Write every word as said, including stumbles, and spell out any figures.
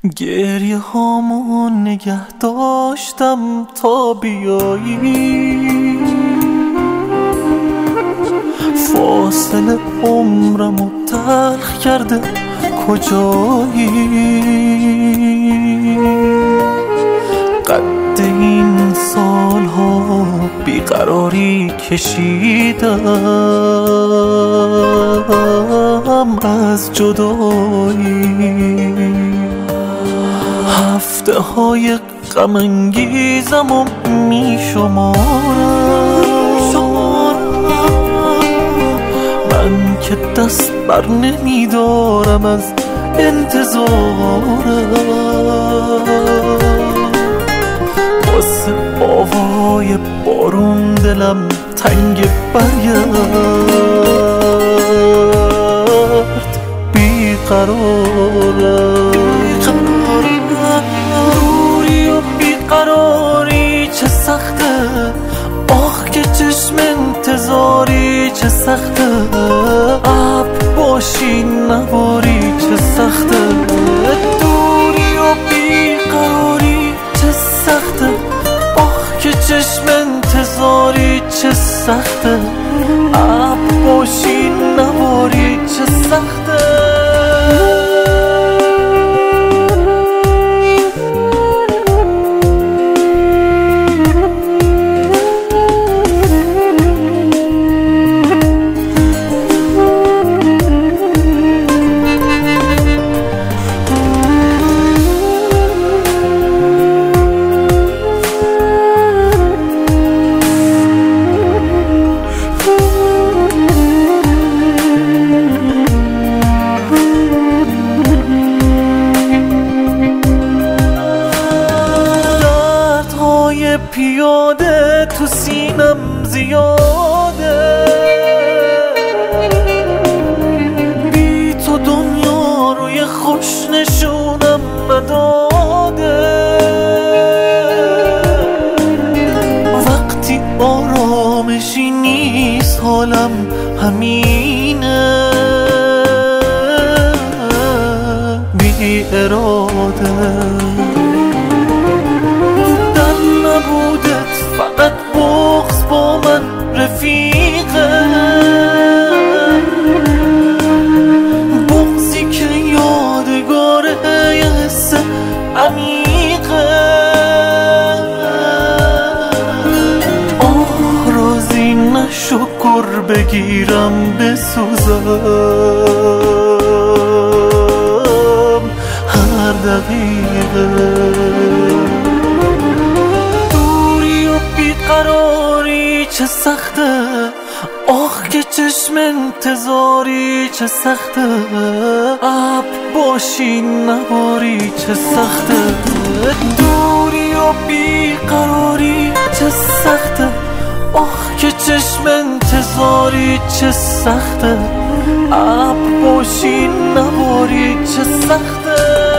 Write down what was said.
گریه هامو نگه داشتم تا بیایی، فاصله عمرمو تلخ کرده کجایی. قد این سالها بیقراری کشیدم از جدایی، هفته های غم انگیزمو می شمارم، من که دست بر نمی دارم از انتظارم. واسه آوای بارون دلم تنگ برگرد، بیقرارم. روری و بیقراری چه سخته، آخ که چشم انتظاری چه سخته، اب باشی نباری چه سخته. دوری و بیقراری چه سخته، آخ که چشم انتظاری چه سخته، اب باشی نباری چه سخته. پیاده تو سینم زیاده، بی تو دنیا روی خوش نشونم نداده. وقتی آرامشی نیست حالم همینه، بی اراده. نبودت فقط بغض با من رفیقه، بغضی که یادگاره یه حس عمیقه. آه رازی نشو گر بگیرم بسوزم هر دقیقه. بیقراری چه سخته، آخ که چشم انتظاری چه سخته، اب باشی نباری چه سخته. دوری و بیقراری چه سخته، آخ که چشم انتظاری چه سخته، اب باشی نباری چه سخته.